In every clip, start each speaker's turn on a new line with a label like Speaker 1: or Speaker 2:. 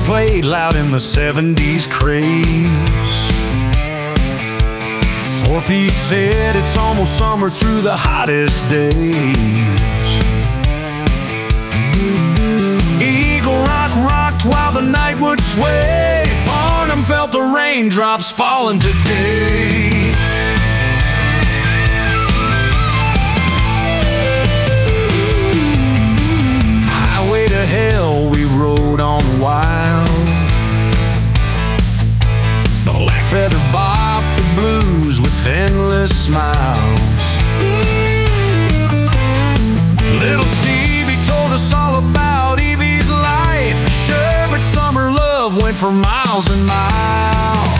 Speaker 1: played loud in the 70s craze. 4P said it's almost summer through the hottest days. Eagle Rock rocked while the night would sway. Farnham felt the raindrops falling today. Highway to hell we rode on wild. The black feather bopped the blues with endless smiles. Little Stevie told us all about Evie's life. Sure, but summer love went for miles and miles.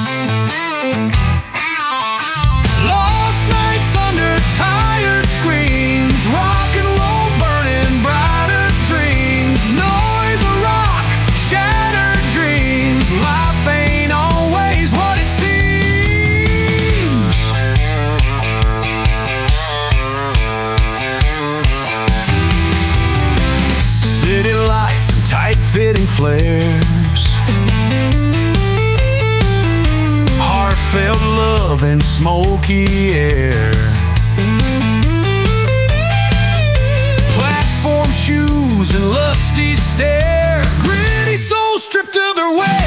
Speaker 1: Lost nights under tired screens, rock and roll burning brighter dreams. Noise of rock, shattered dreams. Life ain't always what it seems. City lights and tight-fitting flares, heartfelt love and smoky air. Platform shoes and lusty stare, gritty souls stripped of their wares.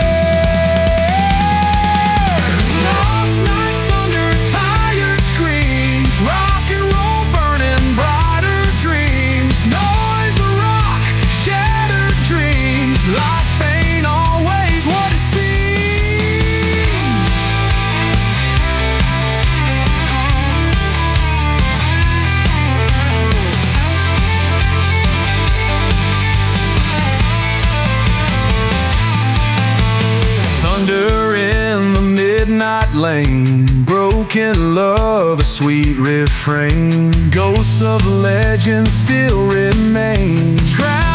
Speaker 1: Lost nights under tired screens, rock and roll burning brighter dreams. Noise of rock, shattered dreams. Life ain't always what it seems. Thunder in the midnight lane, broken love, a sweet refrain. Ghosts of legends still remain.